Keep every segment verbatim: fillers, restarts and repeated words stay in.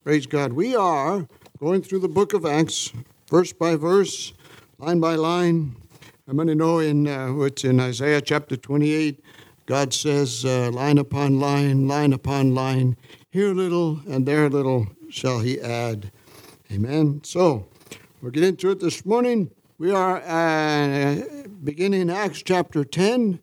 Praise God. We are going through the book of Acts, verse by verse, line by line. I'm going to know in uh, what's in Isaiah chapter twenty-eight, God says, uh, line upon line, line upon line, here little and there little shall he add. Amen. So, we'll get into it this morning. We are uh, beginning Acts chapter ten.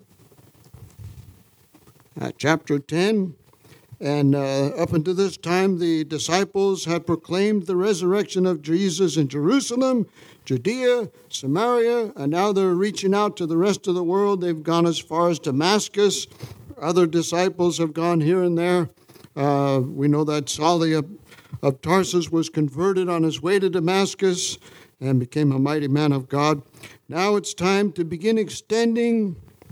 Uh, chapter ten. And uh, up until this time, the disciples had proclaimed the resurrection of Jesus in Jerusalem, Judea, Samaria, and now they're reaching out to the rest of the world. They've gone as far as Damascus. Other disciples have gone here and there. Uh, we know that Saul of, of Tarsus was converted on his way to Damascus and became a mighty man of God. Now it's time to begin extending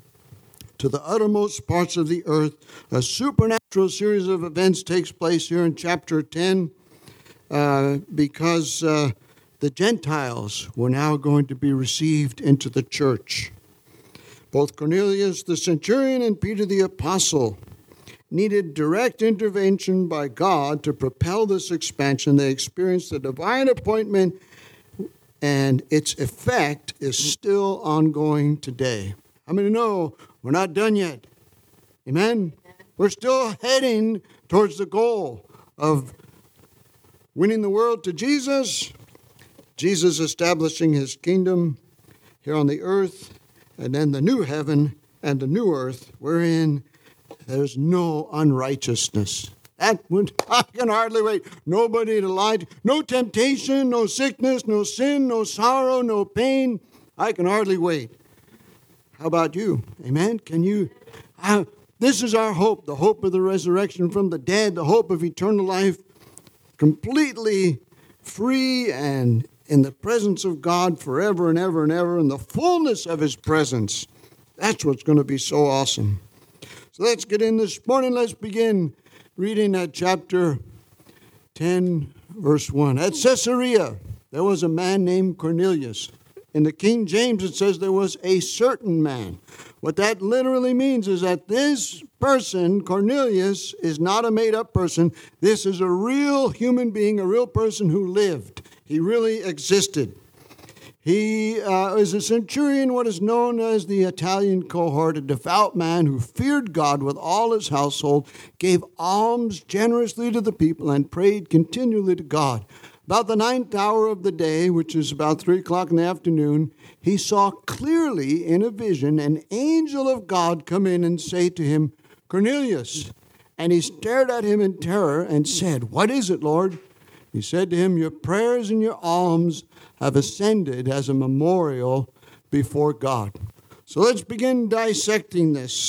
to the uttermost parts of the earth. A supernatural series of events takes place here in chapter ten uh, because uh, the Gentiles were now going to be received into the church. Both Cornelius the centurion and Peter the apostle needed direct intervention by God to propel this expansion. They experienced a divine appointment, and its effect is still ongoing today. How many know we're not done yet? Amen? We're still heading towards the goal of winning the world to Jesus, Jesus establishing his kingdom here on the earth, and then the new heaven and the new earth wherein there's no unrighteousness. That would, I can hardly wait. Nobody to lie to, no temptation, no sickness, no sin, no sorrow, no pain. I can hardly wait. How about you? Amen? Can you? Uh, this is our hope, the hope of the resurrection from the dead, the hope of eternal life, completely free and in the presence of God forever and ever and ever, in the fullness of his presence. That's what's going to be so awesome. So let's get in this morning. Let's begin reading at chapter ten, verse one. At Caesarea, there was a man named Cornelius. In the King James, it says there was a certain man. What that literally means is that this person, Cornelius, is not a made-up person. This is a real human being, a real person who lived. He really existed. He uh, is a centurion, what is known as the Italian cohort, a devout man who feared God with all his household, gave alms generously to the people, and prayed continually to God. About the ninth hour of the day, which is about three o'clock in the afternoon, he saw clearly in a vision an angel of God come in and say to him, Cornelius. And he stared at him in terror and said, What is it, Lord? He said to him, Your prayers and your alms have ascended as a memorial before God. So let's begin dissecting this.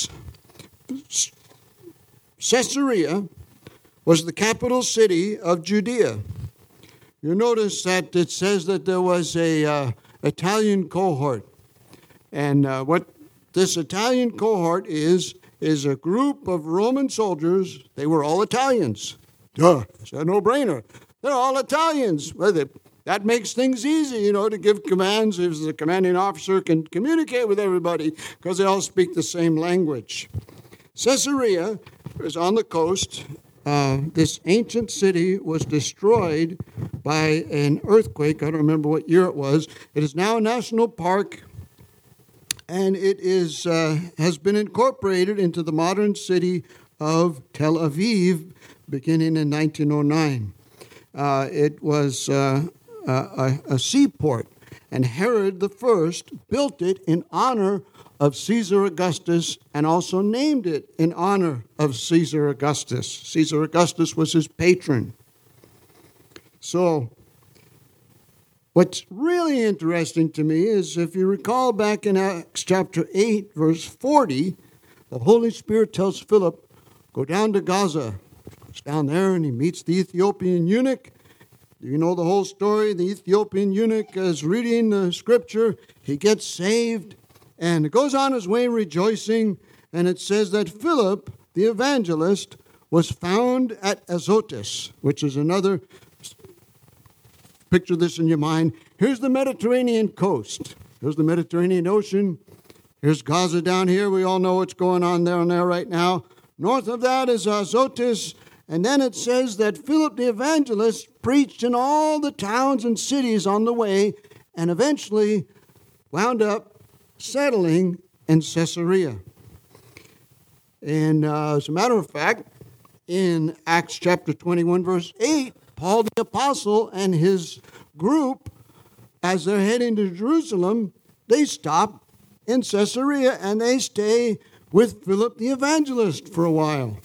Caesarea was the capital city of Judea. You notice that it says that there was a uh, Italian cohort. And uh, what this Italian cohort is, is a group of Roman soldiers. They were all Italians. Duh, it's a no-brainer. They're all Italians. Well, they, that makes things easy, you know, to give commands if the commanding officer can communicate with everybody because they all speak the same language. Caesarea is on the coast. Uh, this ancient city was destroyed by an earthquake. I don't remember what year it was. It is now a national park, and it is uh, has been incorporated into the modern city of Tel Aviv beginning in nineteen oh nine. Uh, it was uh, a, a seaport, and Herod the First built it in honor of Caesar Augustus, and also named it in honor of Caesar Augustus. Caesar Augustus was his patron. So, what's really interesting to me is, if you recall back in Acts chapter eight, verse forty, the Holy Spirit tells Philip, go down to Gaza. He goes down there and he meets the Ethiopian eunuch. Do you know the whole story? The Ethiopian eunuch is reading the scripture. He gets saved. And it goes on his way rejoicing, and it says that Philip, the evangelist, was found at Azotus, which is another, picture this in your mind. Here's the Mediterranean coast. Here's the Mediterranean Ocean. Here's Gaza down here. We all know what's going on there and there right now. North of that is Azotus, And then it says that Philip the evangelist preached in all the towns and cities on the way, and eventually wound up settling in Caesarea. And uh, as a matter of fact, in Acts chapter twenty-one, verse eight, Paul the apostle and his group, as they're heading to Jerusalem, they stop in Caesarea and they stay with Philip the evangelist for a while.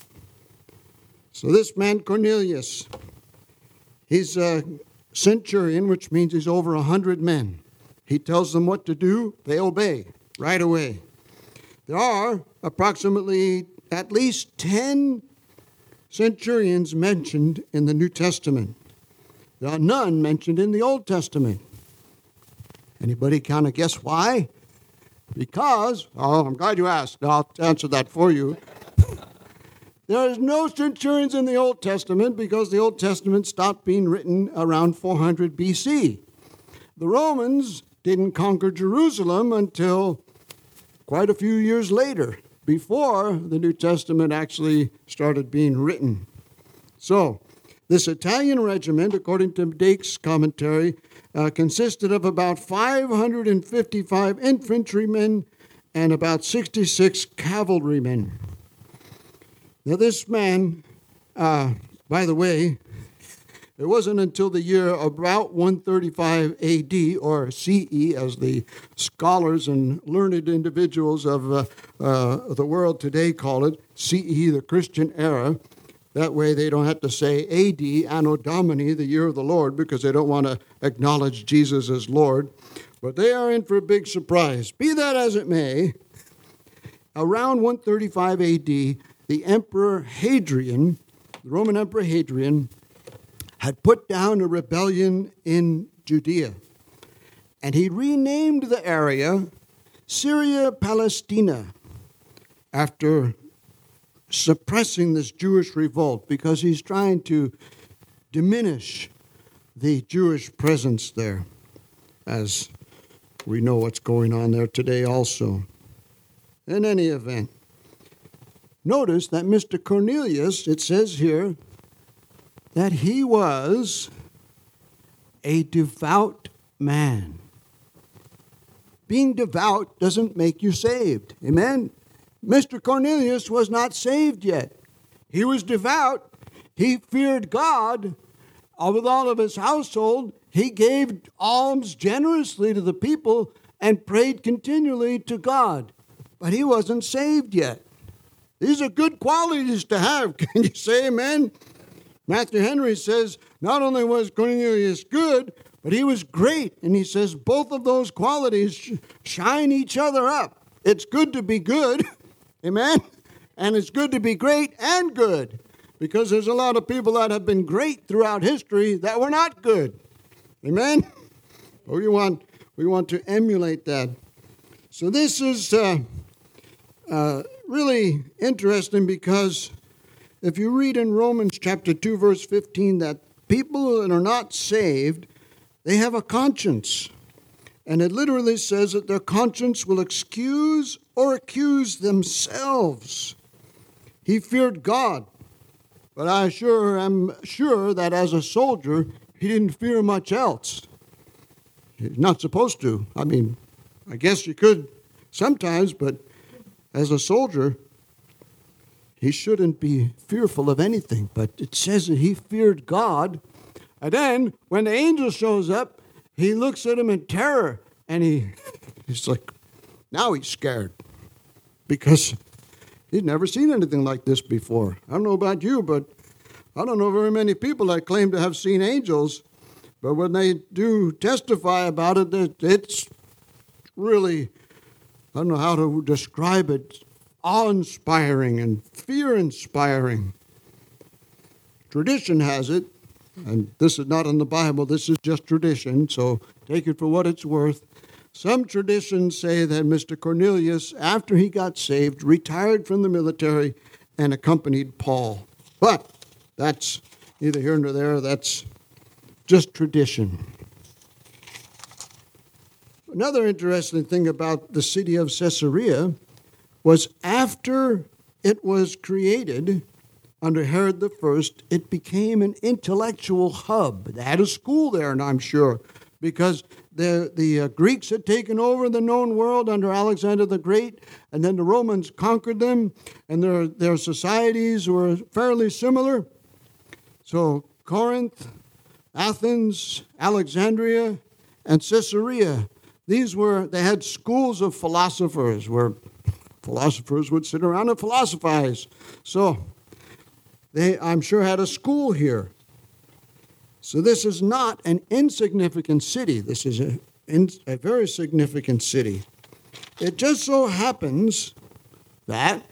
So this man Cornelius, he's a centurion, which means he's over a hundred men. He tells them what to do, they obey right away. There are approximately at least ten centurions mentioned in the New Testament. There are none mentioned in the Old Testament. Anybody kind of guess why? Because, oh, I'm glad you asked. I'll answer that for you. There is no centurions in the Old Testament because the Old Testament stopped being written around four hundred B C. The Romans didn't conquer Jerusalem until quite a few years later, before the New Testament actually started being written. So, this Italian regiment, according to Dake's commentary, uh, consisted of about five hundred fifty-five infantrymen and about sixty-six cavalrymen. Now, this man, uh, by the way, it wasn't until the year about one thirty-five A D, or C E, as the scholars and learned individuals of uh, uh, the world today call it, C E, the Christian era. That way they don't have to say A D, Anno Domini, the year of the Lord, because they don't want to acknowledge Jesus as Lord. But they are in for a big surprise. Be that as it may, around one thirty-five A D, the Emperor Hadrian, the Roman Emperor Hadrian, had put down a rebellion in Judea. And he renamed the area Syria Palestina after suppressing this Jewish revolt, because he's trying to diminish the Jewish presence there, as we know what's going on there today also. In any event, notice that Mister Cornelius, it says here, that he was a devout man. Being devout doesn't make you saved. Amen? Mister Cornelius was not saved yet. He was devout. He feared God. With all of his household, he gave alms generously to the people and prayed continually to God. But he wasn't saved yet. These are good qualities to have. Can you say amen? Matthew Henry says not only was Cornelius good, but he was great. And he says both of those qualities shine each other up. It's good to be good, amen? And it's good to be great and good, because there's a lot of people that have been great throughout history that were not good, amen? We want, we want to emulate that. So this is uh, uh, really interesting, because if you read in Romans chapter two, verse fifteen, that people that are not saved, they have a conscience. And it literally says that their conscience will excuse or accuse themselves. He feared God, but I sure am sure that as a soldier, he didn't fear much else. He's not supposed to. I mean, I guess you could sometimes, but as a soldier, he shouldn't be fearful of anything. But it says that he feared God. And then when the angel shows up, he looks at him in terror. And he, he's like, now he's scared. Because he'd never seen anything like this before. I don't know about you, but I don't know very many people that claim to have seen angels. But when they do testify about it, it's really, I don't know how to describe it, awe-inspiring and fear-inspiring. Tradition has it, and this is not in the Bible, this is just tradition, so take it for what it's worth. Some traditions say that Mister Cornelius, after he got saved, retired from the military and accompanied Paul. But that's neither here nor there, that's just tradition. Another interesting thing about the city of Caesarea was after it was created, under Herod the First, it became an intellectual hub. They had a school there, and I'm sure, because the the uh, Greeks had taken over the known world under Alexander the Great, and then the Romans conquered them, and their their societies were fairly similar. So Corinth, Athens, Alexandria, and Caesarea, these were, they had schools of philosophers where philosophers would sit around and philosophize. So they, I'm sure, had a school here. So this is not an insignificant city. This is a, in, a very significant city. It just so happens that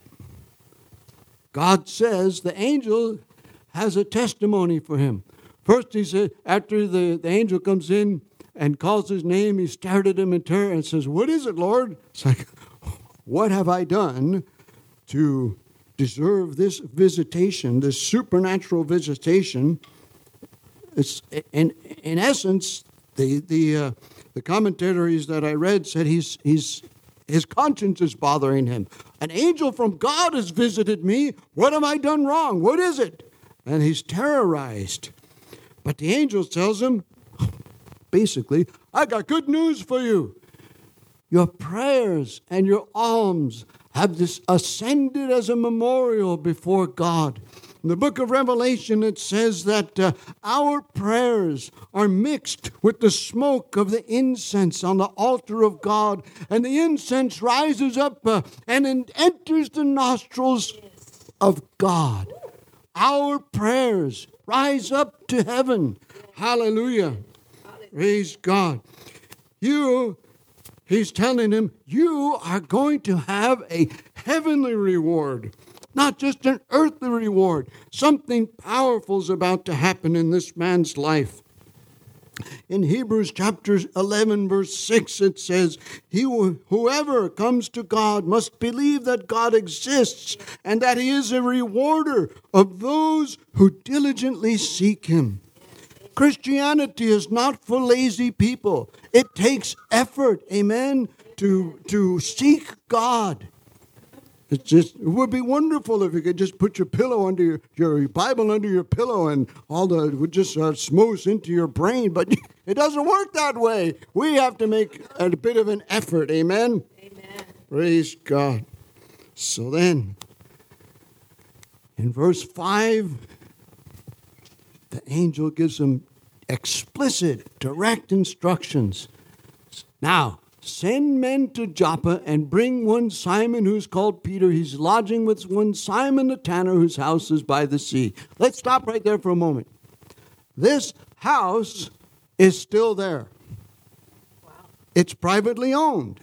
God says the angel has a testimony for him. First, he said, after the, the angel comes in and calls his name, he stared at him in terror and says, "What is it, Lord?" It's like, what have I done to deserve this visitation, this supernatural visitation? It's in in essence, the the uh, the commentaries that I read said he's he's his conscience is bothering him. An angel from God has visited me. What have I done wrong? What is it? And he's terrorized. But the angel tells him, basically, I got good news for you. Your prayers and your alms have this ascended as a memorial before God. In the book of Revelation, it says that uh, our prayers are mixed with the smoke of the incense on the altar of God. And the incense rises up uh, and it enters the nostrils of God. Our prayers rise up to heaven. Hallelujah. Praise God. You, he's telling him, you are going to have a heavenly reward. Not just an earthly reward. Something powerful is about to happen in this man's life. In Hebrews chapter eleven, verse six, it says, He whoever comes to God must believe that God exists and that He is a rewarder of those who diligently seek Him. Christianity is not for lazy people. It takes effort, amen, to, to seek God. It's just, it would be wonderful if you could just put your pillow under your, your Bible under your pillow and all the it would just uh, smooth into your brain. But it doesn't work that way. We have to make a bit of an effort. Amen? Amen. Praise God. So then, in verse five, the angel gives him explicit, direct instructions. Now, send men to Joppa and bring one Simon who's called Peter. He's lodging with one Simon the tanner whose house is by the sea. Let's stop right there for a moment. This house is still there. Wow. It's privately owned.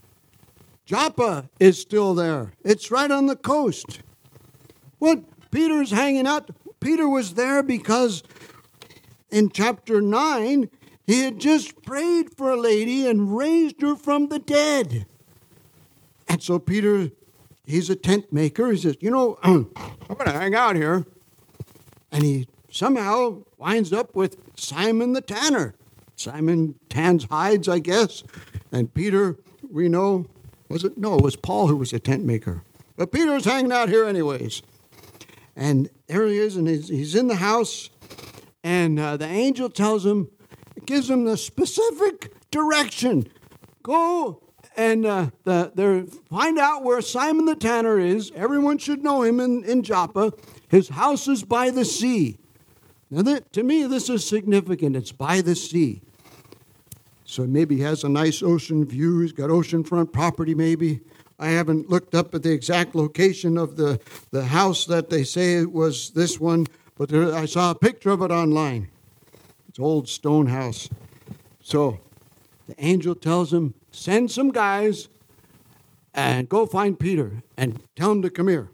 Joppa is still there. It's right on the coast. What? Peter's hanging out. Peter was there because in chapter nine, he had just prayed for a lady and raised her from the dead. And so Peter, he's a tent maker. He says, you know, I'm going to hang out here. And he somehow winds up with Simon the tanner. Simon tans hides, I guess. And Peter, we know, was it? No, it was Paul who was a tent maker. But Peter's hanging out here anyways. And there he is, and he's, he's in the house. And uh, the angel tells him, gives him the specific direction. Go and uh, the, there, find out where Simon the tanner is. Everyone should know him in, in Joppa. His house is by the sea. Now, that, to me, this is significant. It's by the sea. So maybe he has a nice ocean view. He's got oceanfront property, maybe. I haven't looked up at the exact location of the, the house that they say it was this one, but there, I saw a picture of it online. Old stone house. So the angel tells him, send some guys and go find Peter and tell him to come here.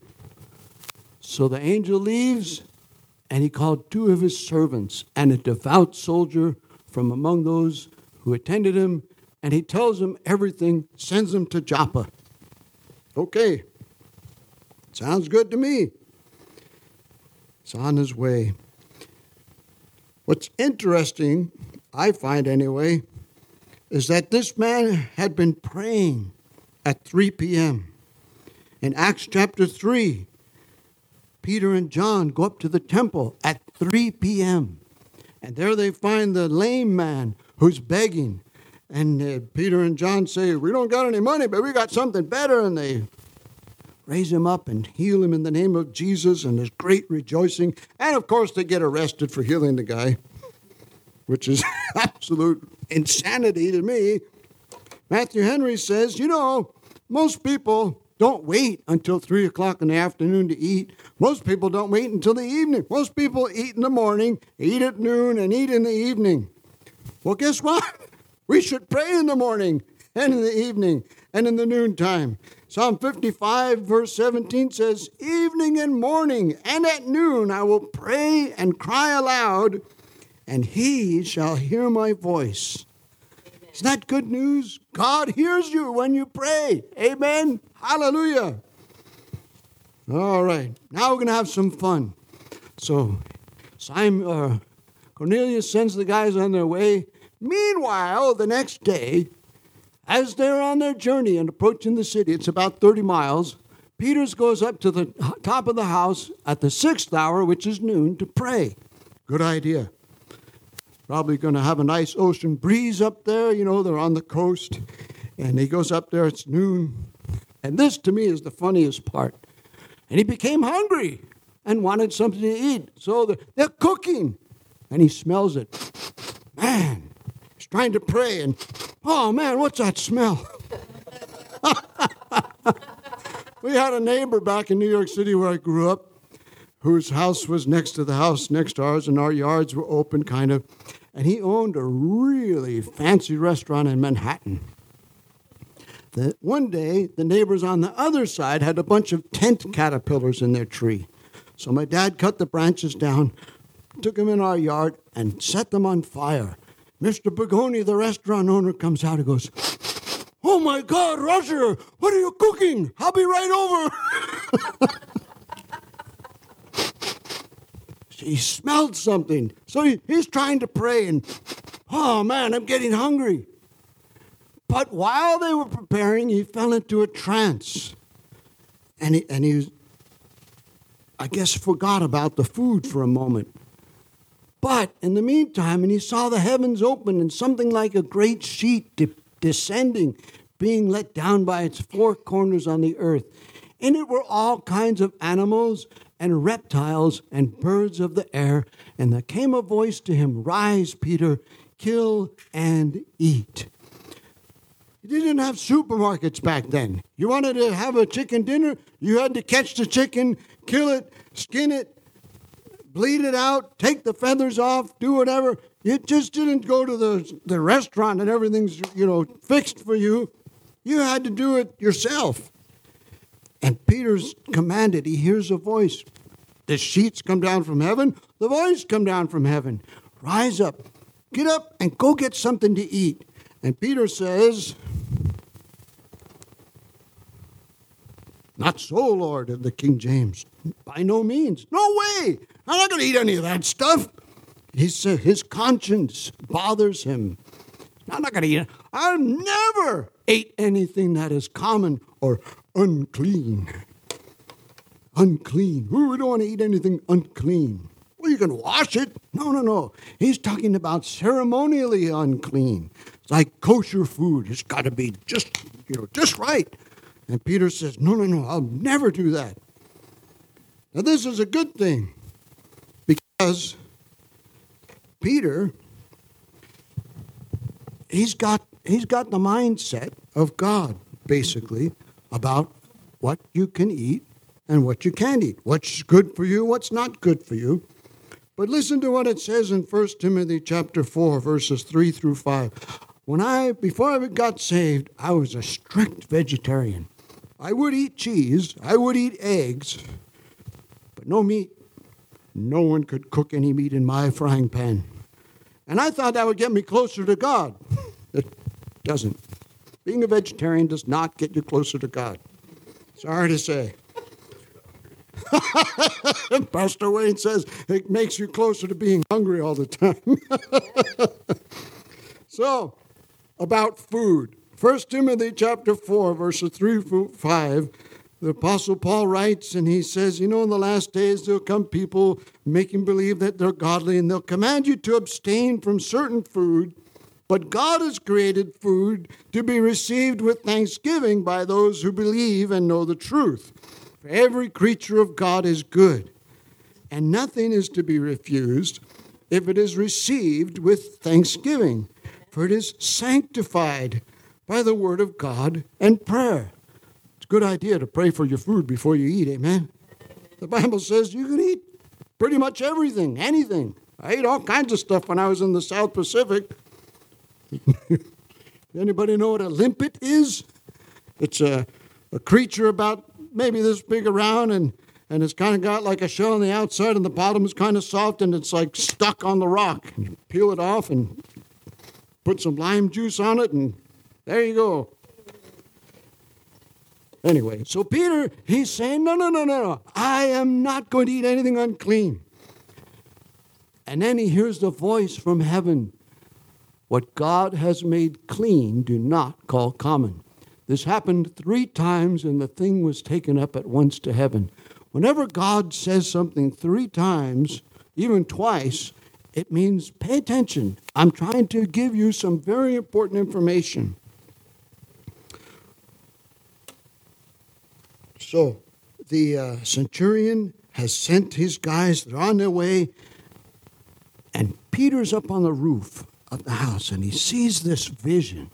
So the angel leaves, and he called two of his servants and a devout soldier from among those who attended him, and he tells them everything, sends them to Joppa. Okay, sounds good to me. It's on his way. What's interesting, I find anyway, is that this man had been praying at three p.m. In Acts chapter three, Peter and John go up to the temple at three p.m. And there they find the lame man who's begging. And uh, Peter and John say, we don't got any money, but we got something better. And they raise him up and heal him in the name of Jesus. And there's great rejoicing. And, of course, they get arrested for healing the guy, which is absolute insanity to me. Matthew Henry says, you know, most people don't wait until three o'clock in the afternoon to eat. Most people don't wait until the evening. Most people eat in the morning, eat at noon, and eat in the evening. Well, guess what? We should pray in the morning and in the evening and in the noontime. Psalm fifty-five, verse seventeen says, evening and morning and at noon I will pray and cry aloud, and he shall hear my voice. Isn't that good news? God hears you when you pray. Amen. Hallelujah. All right. Now we're going to have some fun. So Simon, uh, Cornelius sends the guys on their way. Meanwhile, the next day, as they're on their journey and approaching the city, it's about thirty miles, Peter goes up to the top of the house at the sixth hour, which is noon, to pray. Good idea. Probably going to have a nice ocean breeze up there. You know, they're on the coast. And he goes up there, it's noon. And this, to me, is the funniest part. And he became hungry and wanted something to eat. So they're, they're cooking. And he smells it. Man, he's trying to pray. And, oh, man, what's that smell? We had a neighbor back in New York City where I grew up, whose house was next to the house next to ours, and our yards were open, kind of. And he owned a really fancy restaurant in Manhattan. The, one day, the neighbors on the other side had a bunch of tent caterpillars in their tree. So my dad cut the branches down, took them in our yard, and set them on fire. Mister Bogoni, the restaurant owner, comes out and goes, oh, my God, Roger, what are you cooking? I'll be right over. He smelled something. So he, he's trying to pray, and, oh, man, I'm getting hungry. But while they were preparing, he fell into a trance. And he, and he, I guess, forgot about the food for a moment. But in the meantime, and he saw the heavens open and something like a great sheet de- descending, being let down by its four corners on the earth. In it were all kinds of animals and reptiles and birds of the air. And there came a voice to him, rise, Peter, kill and eat. You didn't have supermarkets back then. You wanted to have a chicken dinner, you had to catch the chicken, kill it, skin it, bleed it out, take the feathers off, do whatever. You just didn't go to the, the restaurant and everything's, you know, fixed for you. You had to do it yourself. And Peter's commanded, he hears a voice. The sheets come down from heaven, the voice come down from heaven. Rise up, get up and go get something to eat. And Peter says, not so, Lord, of the King James. By no means. No way. I'm not going to eat any of that stuff. His, uh, his conscience bothers him. I'm not going to eat it. I've never ate anything that is common or unclean. Unclean. Ooh, we don't want to eat anything unclean. Well, you can wash it. No, no, no. He's talking about ceremonially unclean. It's like kosher food. It's got to be just, you know, just right. And Peter says, no, no, no, I'll never do that. Now, this is a good thing because Peter, he's got, he's got the mindset of God, basically, about what you can eat and what you can't eat, what's good for you, what's not good for you. But listen to what it says in First Timothy chapter four, verses three through five. When I, before I got saved, I was a strict vegetarian. I would eat cheese, I would eat eggs, but no meat. No one could cook any meat in my frying pan. And I thought that would get me closer to God. It doesn't. Being a vegetarian does not get you closer to God. Sorry to say. Pastor Wayne says it makes you closer to being hungry all the time. So, about food. First Timothy chapter four, verses three through five. The Apostle Paul writes, and he says, you know, in the last days there'll come people making believe that they're godly, and they'll command you to abstain from certain food, but God has created food to be received with thanksgiving by those who believe and know the truth. For every creature of God is good, and nothing is to be refused if it is received with thanksgiving, for it is sanctified by the word of God and prayer. It's a good idea to pray for your food before you eat, amen? The Bible says you can eat pretty much everything, anything. I ate all kinds of stuff when I was in the South Pacific. Anybody know what a limpet is? It's a, a creature about maybe this big around, and, and it's kind of got like a shell on the outside, and the bottom is kind of soft, and it's like stuck on the rock. You peel it off and put some lime juice on it, and there you go. Anyway, so Peter, he's saying, no, no, no, no, no. I am not going to eat anything unclean. And then he hears the voice from heaven. What God has made clean, do not call common. This happened three times, and the thing was taken up at once to heaven. Whenever God says something three times, even twice, it means pay attention. I'm trying to give you some very important information. So the uh, centurion has sent his guys. They're on their way. And Peter's up on the roof of the house, and he sees this vision.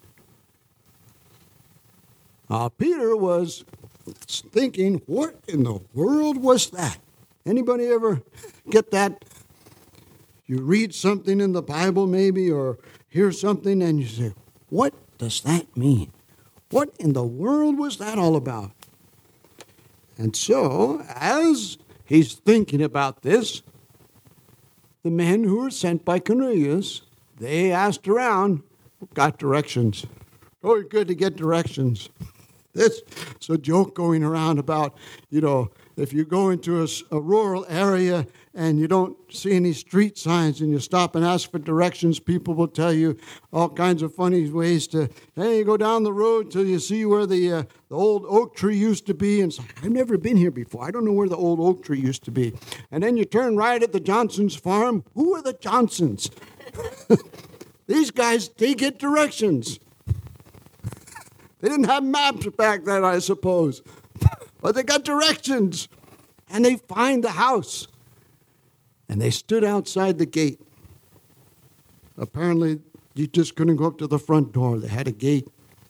Uh, Peter was thinking, what in the world was that? Anybody ever get that? You read something in the Bible maybe, or hear something, and you say, what does that mean? What in the world was that all about? And so, as he's thinking about this, the men who were sent by Cornelius, they asked around, got directions. Oh, good to get directions. This is a joke going around about, you know, if you go into a, a rural area and you don't see any street signs and you stop and ask for directions, people will tell you all kinds of funny ways to, hey, you go down the road till you see where the, uh, the old oak tree used to be. And it's like, I've never been here before. I don't know where the old oak tree used to be. And then you turn right at the Johnson's farm. Who are the Johnsons? These guys, they get directions. They didn't have maps back then, I suppose. But they got directions. And they find the house. And they stood outside the gate. Apparently, you just couldn't go up to the front door. They had a gate.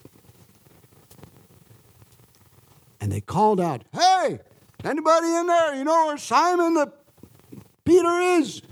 And they called out, hey, anybody in there? You know where Simon the Peter is?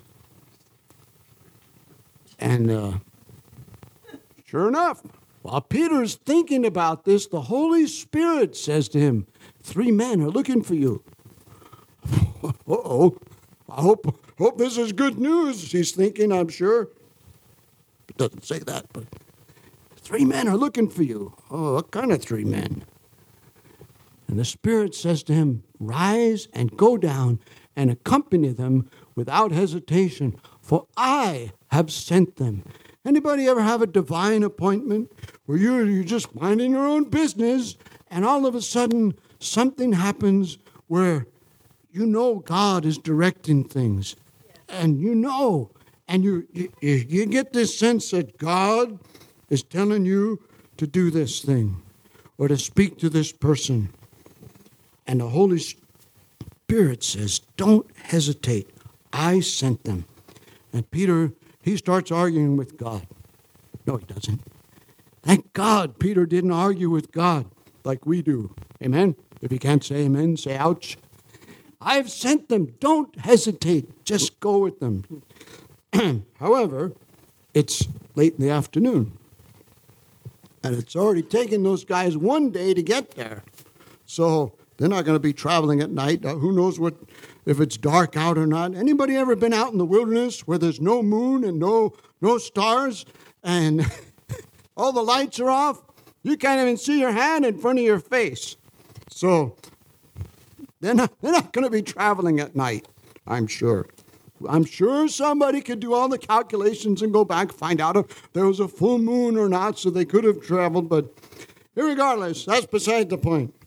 And uh, sure enough, while Peter's thinking about this, the Holy Spirit says to him, three men are looking for you. Uh-oh. I hope, hope this is good news, he's thinking, I'm sure. It doesn't say that, but three men are looking for you. Oh, what kind of three men? And the Spirit says to him, rise and go down and accompany them without hesitation, for I have sent them. Anybody ever have a divine appointment where you're, you're just minding your own business and all of a sudden something happens where you know God is directing things, and you know, and you, you you get this sense that God is telling you to do this thing or to speak to this person. And the Holy Spirit says, don't hesitate. I sent them. And Peter, he starts arguing with God. No, he doesn't. Thank God Peter didn't argue with God like we do. Amen? If you can't say amen, say ouch. I've sent them. Don't hesitate. Just go with them. However, it's late in the afternoon. And it's already taken those guys one day to get there. So they're not going to be traveling at night. Uh, who knows what if it's dark out or not. Anybody ever been out in the wilderness where there's no moon and no, no stars and all the lights are off? You can't even see your hand in front of your face. So They're not, they're not going to be traveling at night, I'm sure. I'm sure somebody could do all the calculations and go back, find out if there was a full moon or not, so they could have traveled. But regardless, that's beside the point.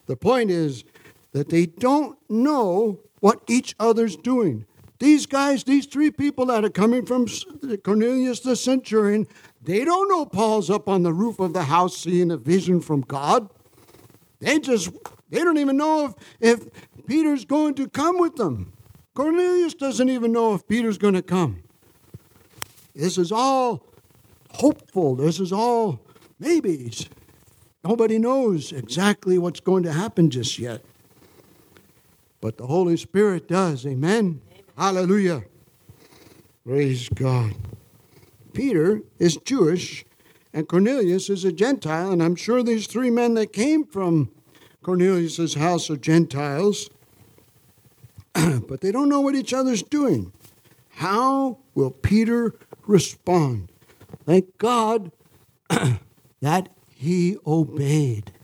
The point is that they don't know what each other's doing. These guys, these three people that are coming from Cornelius the centurion, they don't know Paul's up on the roof of the house seeing a vision from God. They just, they don't even know if, if Peter's going to come with them. Cornelius doesn't even know if Peter's going to come. This is all hopeful. This is all maybes. Nobody knows exactly what's going to happen just yet. But the Holy Spirit does. Amen? Amen. Hallelujah. Praise God. Peter is Jewish and Cornelius is a Gentile. And I'm sure these three men that came from Cornelius' house are Gentiles. But they don't know what each other's doing. How will Peter respond? Thank God that he obeyed.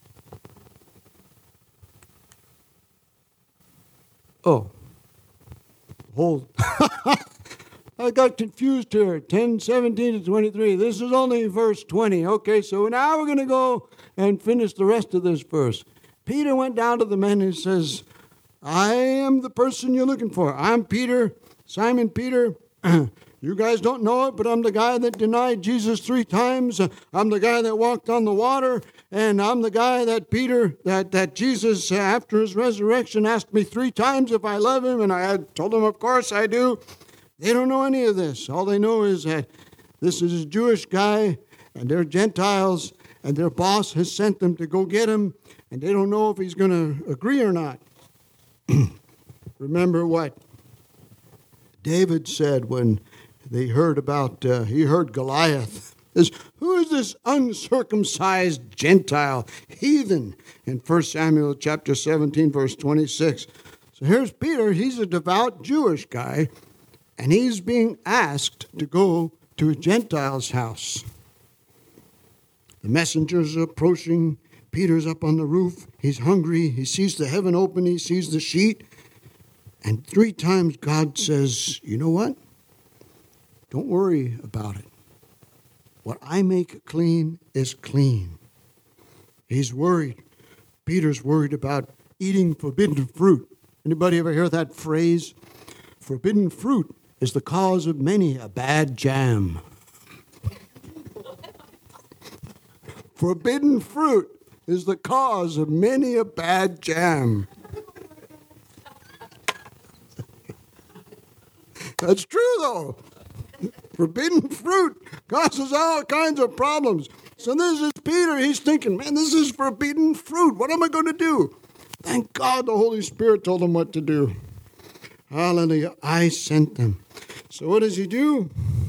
Oh, hold. I got confused here. ten, seventeen to twenty-three. This is only verse twenty. Okay, so now we're going to go and finish the rest of this verse. Peter went down to the men and says, I am the person you're looking for. I'm Peter, Simon Peter. You guys don't know it, but I'm the guy that denied Jesus three times. I'm the guy that walked on the water. And I'm the guy that Peter, that, that Jesus, after his resurrection, asked me three times if I love him. And I had told him, of course I do. They don't know any of this. All they know is that this is a Jewish guy, and they're Gentiles, and their boss has sent them to go get him, and they don't know if he's going to agree or not. Remember what David said when they heard about, uh, he heard Goliath. Is, who is this uncircumcised Gentile heathen? In First Samuel chapter seventeen, verse twenty-six. So here's Peter. He's a devout Jewish guy, and he's being asked to go to a Gentile's house. The messengers are approaching. Peter's up on the roof. He's hungry. He sees the heaven open. He sees the sheet. And three times God says, you know what? Don't worry about it. What I make clean is clean. He's worried. Peter's worried about eating forbidden fruit. Anybody ever hear that phrase? Forbidden fruit is the cause of many a bad jam. Forbidden fruit is the cause of many a bad jam. That's true, though. Forbidden fruit causes all kinds of problems. So this is Peter. He's thinking, man, this is forbidden fruit. What am I going to do? Thank God the Holy Spirit told him what to do. Hallelujah. I sent them. So what does he do?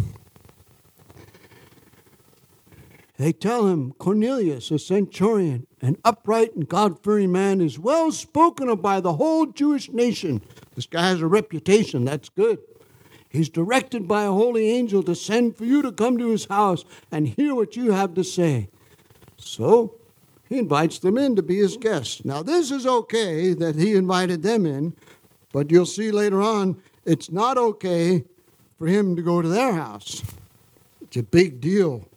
They tell him, Cornelius, a centurion, an upright and God-fearing man, is well spoken of by the whole Jewish nation. This guy has a reputation. That's good. He's directed by a holy angel to send for you to come to his house and hear what you have to say. So he invites them in to be his guests. Now, this is okay that he invited them in, but you'll see later on, it's not okay for him to go to their house. It's a big deal.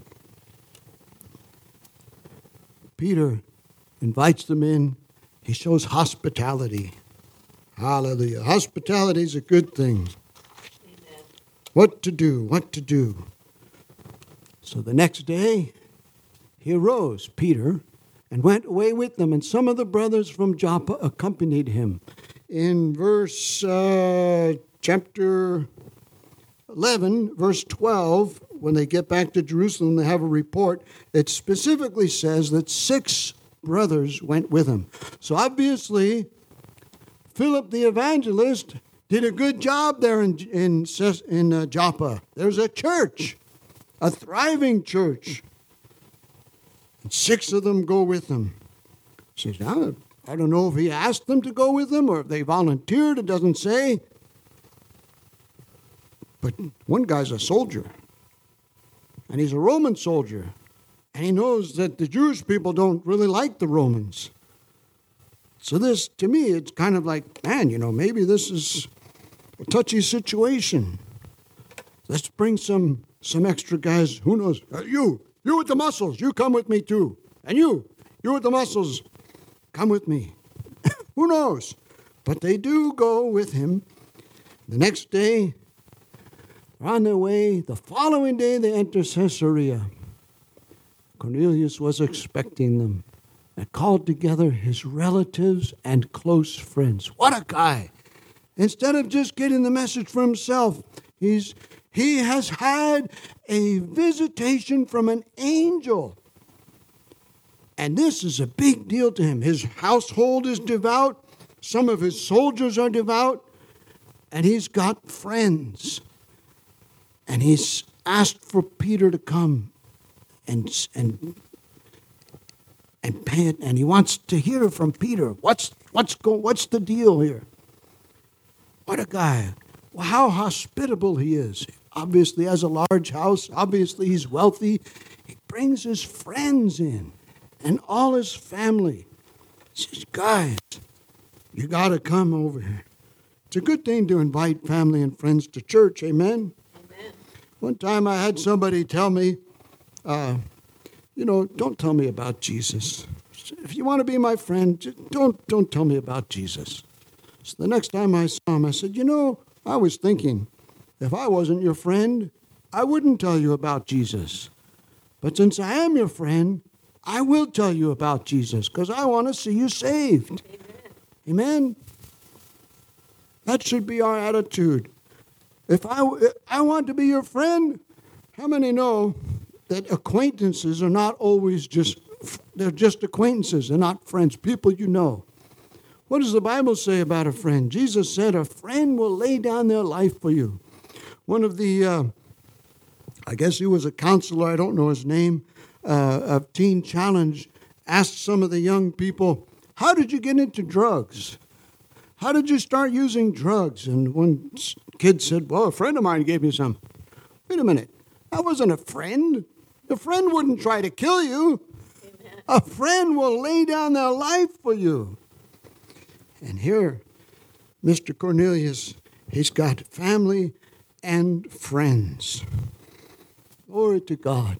Peter invites them in. He shows hospitality. Hallelujah. Hospitality is a good thing. Amen. What to do, what to do. So the next day, he arose, Peter, and went away with them, and some of the brothers from Joppa accompanied him. In verse uh, chapter eleven, verse twelve, when they get back to Jerusalem, they have a report. It specifically says that six brothers went with him. So obviously, Philip the evangelist did a good job there in in, in uh, Joppa. There's a church, a thriving church. And six of them go with him. He says, now, I don't know if he asked them to go with him or if they volunteered. It doesn't say. But one guy's a soldier. And he's a Roman soldier. And he knows that the Jewish people don't really like the Romans. So this, to me, it's kind of like, man, you know, maybe this is a touchy situation. Let's bring some some extra guys. Who knows? Uh, you, you with the muscles, you come with me too. And you, you with the muscles, come with me. Who knows? But they do go with him. The next day, they're on their way. The following day, they enter Caesarea. Cornelius was expecting them and called together his relatives and close friends. What a guy! Instead of just getting the message for himself, he's he has had a visitation from an angel. And this is a big deal to him. His household is devout. Some of his soldiers are devout. And he's got friends. And he's asked for Peter to come and and and pay it. And he wants to hear from Peter. What's what's go, What's the deal here? What a guy. Well, how hospitable he is. Obviously has a large house. Obviously he's wealthy. He brings his friends in and all his family. He says, guys, you got to come over here. It's a good thing to invite family and friends to church. Amen? Amen. One time I had somebody tell me, uh, you know, don't tell me about Jesus. If you want to be my friend, don't, don't tell me about Jesus. So the next time I saw him, I said, you know, I was thinking, if I wasn't your friend, I wouldn't tell you about Jesus. But since I am your friend, I will tell you about Jesus because I want to see you saved. Amen. Amen? That should be our attitude. If I, if I want to be your friend, how many know that acquaintances are not always just, they're just acquaintances. They're not friends, people you know. What does the Bible say about a friend? Jesus said a friend will lay down their life for you. One of the, uh, I guess he was a counselor, I don't know his name, uh, of Teen Challenge, asked some of the young people, how did you get into drugs? How did you start using drugs? And one kid said, well, a friend of mine gave me some. Wait a minute, that wasn't a friend. A friend wouldn't try to kill you. Amen. A friend will lay down their life for you. And here, Mister Cornelius, he's got family and friends. Glory to God.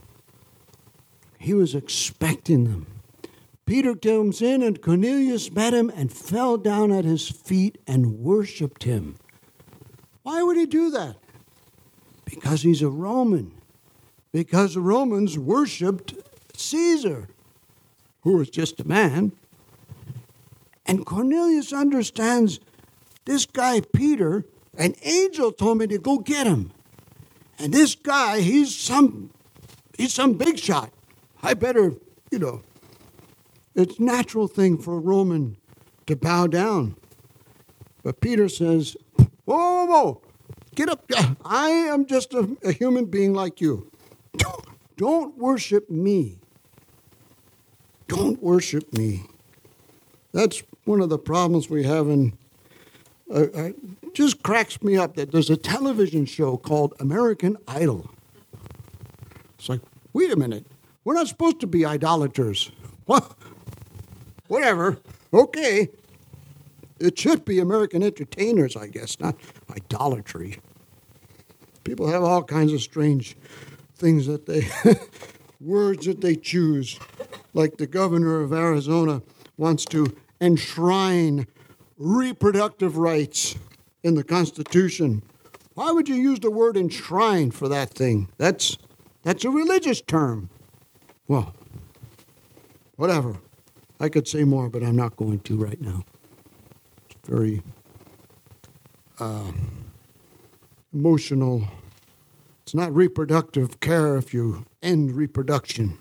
He was expecting them. Peter comes in and Cornelius met him and fell down at his feet and worshiped him. Why would he do that? Because he's a Roman. Because the Romans worshipped Caesar, who was just a man. And Cornelius understands this guy, Peter, an angel told me to go get him. And this guy, he's some, he's some big shot. I better, you know, it's a natural thing for a Roman to bow down. But Peter says, whoa, whoa, whoa, get up. I am just a, a human being like you. Don't, don't worship me. Don't worship me. That's one of the problems we have in, uh, uh, just cracks me up that there's a television show called American Idol. It's like, wait a minute, we're not supposed to be idolaters. What? Whatever, okay. It should be American entertainers, I guess, not idolatry. People have all kinds of strange things that they, words that they choose. Like the governor of Arizona wants to enshrine reproductive rights in the Constitution. Why would you use the word enshrine for that thing? That's that's a religious term. Well, whatever. I could say more, but I'm not going to right now. It's very uh, emotional. It's not reproductive care if you end reproduction.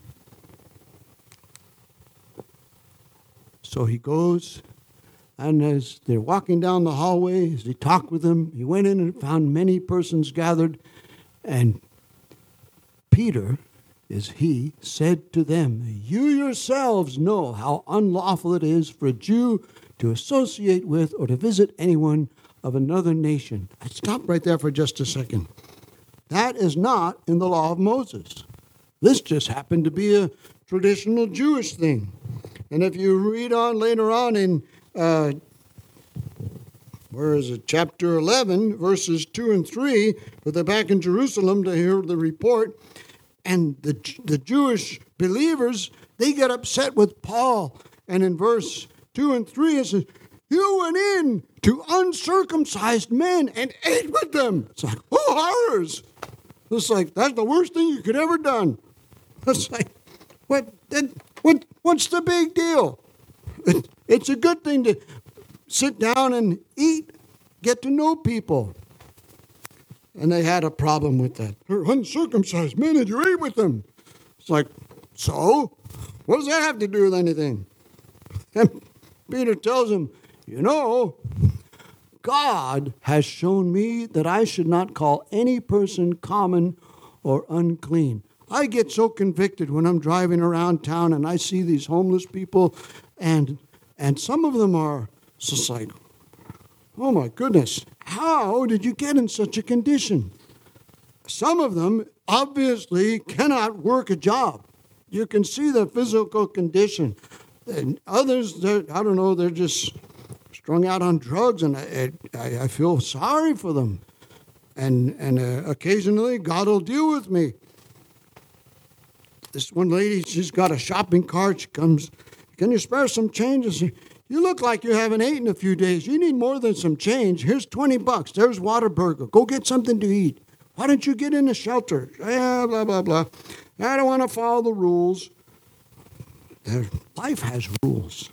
So he goes, and as they're walking down the hallway, as he talked with them, he went in and found many persons gathered, and Peter, is he, said to them, you yourselves know how unlawful it is for a Jew to associate with or to visit anyone of another nation. I stop right there for just a second. That is not in the law of Moses. This just happened to be a traditional Jewish thing. And if you read on later on in, uh, where is it, chapter eleven, verses two and three, where they're back in Jerusalem to hear the report, and the the Jewish believers, they get upset with Paul And in verse two and three, it says, you went in to uncircumcised men and ate with them. It's like, oh, horrors. It's like, that's the worst thing you could ever done. It's like, what, what, what's the big deal? It, it's a good thing to sit down and eat, get to know people. And they had a problem with that. They're uncircumcised men and you ate with them. It's like, so? What does that have to do with anything? And Peter tells him, you know, God has shown me that I should not call any person common or unclean. I get so convicted when I'm driving around town and I see these homeless people, and and some of them are just like, oh my goodness, how did you get in such a condition? Some of them obviously cannot work a job. You can see the physical condition. And others, I don't know, they're just strung out on drugs, and I, I, I feel sorry for them. And and uh, occasionally God will deal with me. This one lady, she's got a shopping cart. She comes, can you spare some change? I say, you look like you haven't eaten in a few days. You need more than some change. Here's twenty bucks. There's Whataburger. Go get something to eat. Why don't you get in a shelter? Yeah, blah, blah, blah. I don't want to follow the rules. Their life has rules.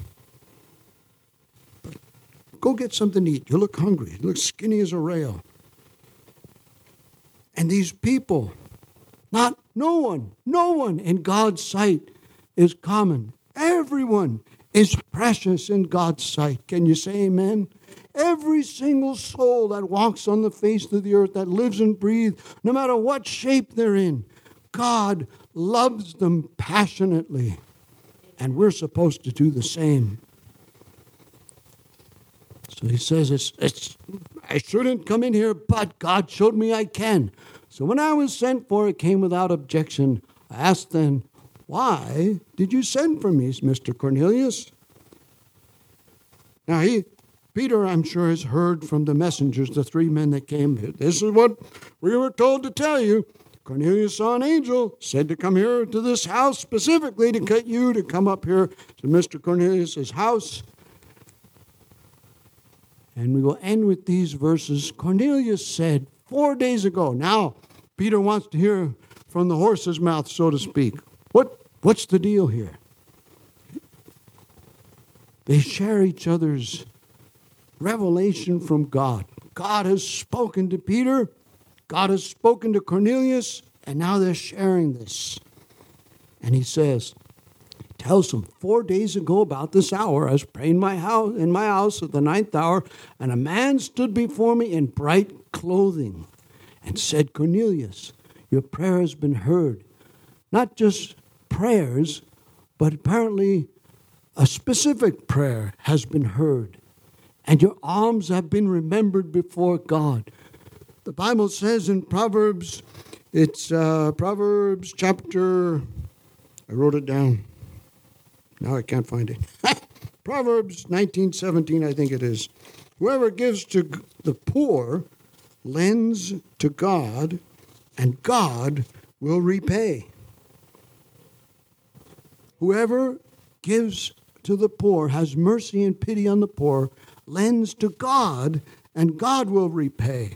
Go get something to eat. You look hungry. You look skinny as a rail. And these people, not no one, no one in God's sight is common. Everyone is precious in God's sight. Can you say amen? Every single soul that walks on the face of the earth, that lives and breathes, no matter what shape they're in, God loves them passionately. And we're supposed to do the same. So he says, it's, it's, I shouldn't come in here, but God showed me I can. So when I was sent for, it came without objection. I asked then, why did you send for me, Mister Cornelius? Now, he, Peter, I'm sure, has heard from the messengers, the three men that came here. This is what we were told to tell you. Cornelius saw an angel, said to come here to this house specifically to get you to come up here to Mister Cornelius' house. And we will end with these verses. Cornelius said four days ago. Now, Peter wants to hear from the horse's mouth, so to speak. What, what's the deal here? They share each other's revelation from God. God has spoken to Peter. God has spoken to Cornelius. And now they're sharing this. And he says, tells him, four days ago about this hour, I was praying my house, in my house at the ninth hour, and a man stood before me in bright clothing and said, Cornelius, your prayer has been heard. Not just prayers, but apparently a specific prayer has been heard. And your alms have been remembered before God. The Bible says in Proverbs, it's uh, Proverbs chapter, I wrote it down. Now I can't find it. Proverbs nineteen seventeen, I think it is. Whoever gives to the poor lends to God, and God will repay. Whoever gives to the poor, has mercy and pity on the poor, lends to God, and God will repay.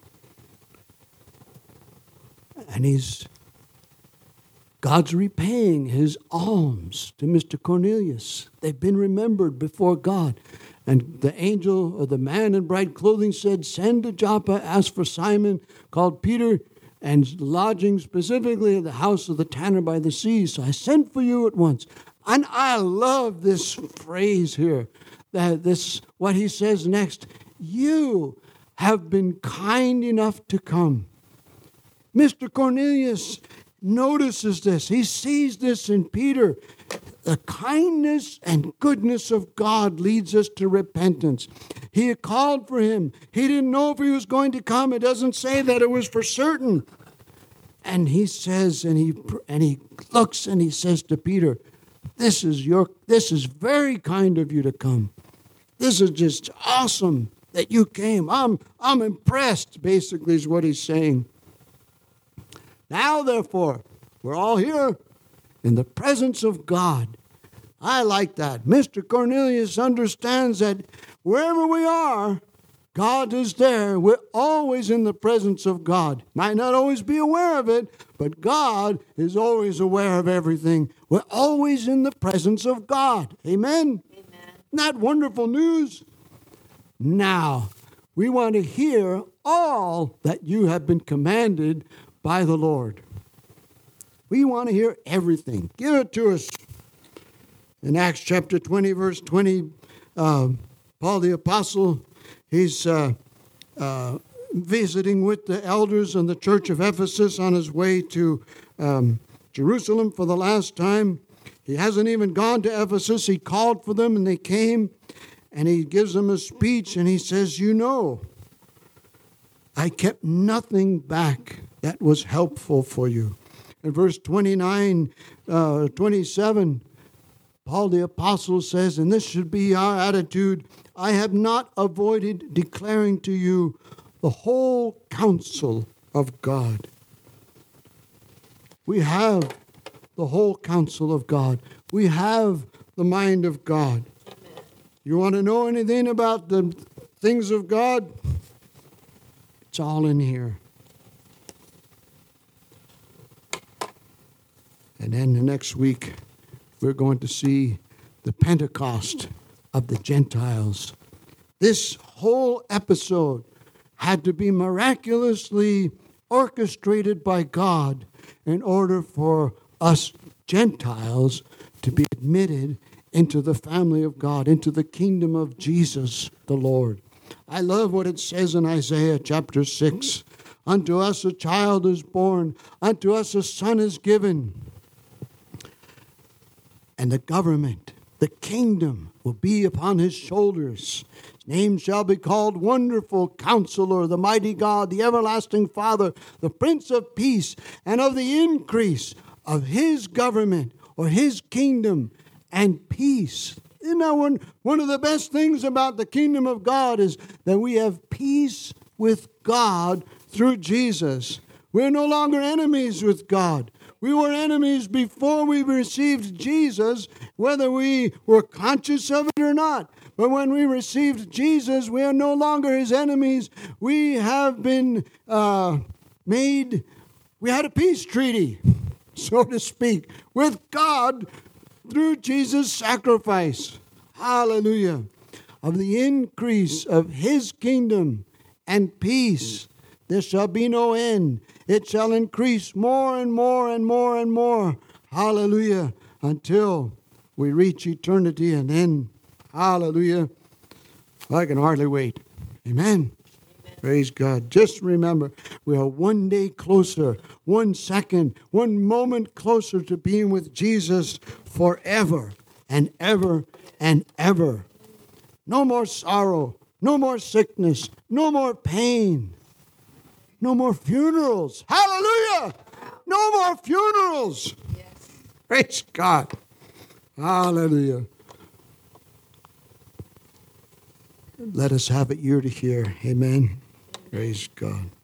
And he's God's repaying his alms to Mister Cornelius. They've been remembered before God. And the angel or the man in bright clothing said, send to Joppa, ask for Simon, called Peter, and lodging specifically at the house of the tanner by the sea. So I sent for you at once. And I love this phrase here, that this, what he says next, you have been kind enough to come. Mister Cornelius notices this. He sees this in Peter. The kindness and goodness of God leads us to repentance. He had called for him. He didn't know if he was going to come. It doesn't say that it was for certain. And he says, and he and he looks and he says to Peter, this is your this is very kind of you to come. This is just awesome that you came. I'm I'm impressed, basically, is what he's saying. Now, therefore, we're all here in the presence of God. I like that. Mister Cornelius understands that wherever we are, God is there. We're always in the presence of God. Might not always be aware of it, but God is always aware of everything. We're always in the presence of God. Amen? Amen. Isn't that wonderful news? Now, we want to hear all that you have been commanded by the Lord. We want to hear everything. Give it to us. In Acts chapter twenty, verse twenty, uh, Paul the Apostle, he's uh, uh, visiting with the elders in the church of Ephesus on his way to um, Jerusalem for the last time. He hasn't even gone to Ephesus. He called for them and they came, and he gives them a speech and he says, you know, I kept nothing back that was helpful for you. In verse twenty-nine, uh, twenty-seven, Paul the Apostle says, and this should be our attitude, I have not avoided declaring to you the whole counsel of God. We have the whole counsel of God. We have the mind of God. You want to know anything about the things of God? It's all in here. And then the next week, we're going to see the Pentecost of the Gentiles. This whole episode had to be miraculously orchestrated by God in order for us Gentiles to be admitted into the family of God, into the kingdom of Jesus the Lord. I love what it says in Isaiah chapter six. Unto us a child is born, unto us a son is given. And the government, the kingdom, will be upon his shoulders. His name shall be called Wonderful Counselor, the Mighty God, the Everlasting Father, the Prince of Peace, and of the increase of his government, or his kingdom, and peace. You know, one, one of the best things about the kingdom of God is that we have peace with God through Jesus. We're no longer enemies with God. We were enemies before we received Jesus, whether we were conscious of it or not. But when we received Jesus, we are no longer his enemies. We have been uh, made, we had a peace treaty, so to speak, with God through Jesus' sacrifice. Hallelujah. Of the increase of his kingdom and peace, there shall be no end. It shall increase more and more and more and more. Hallelujah. Until we reach eternity and then, hallelujah. I can hardly wait. Amen. Amen. Praise God. Just remember, we are one day closer, one second, one moment closer to being with Jesus forever and ever and ever. No more sorrow, no more sickness, no more pain. No more funerals. Hallelujah. No more funerals. Yes. Praise God. Hallelujah. Let us have an ear to hear. Amen. Praise God.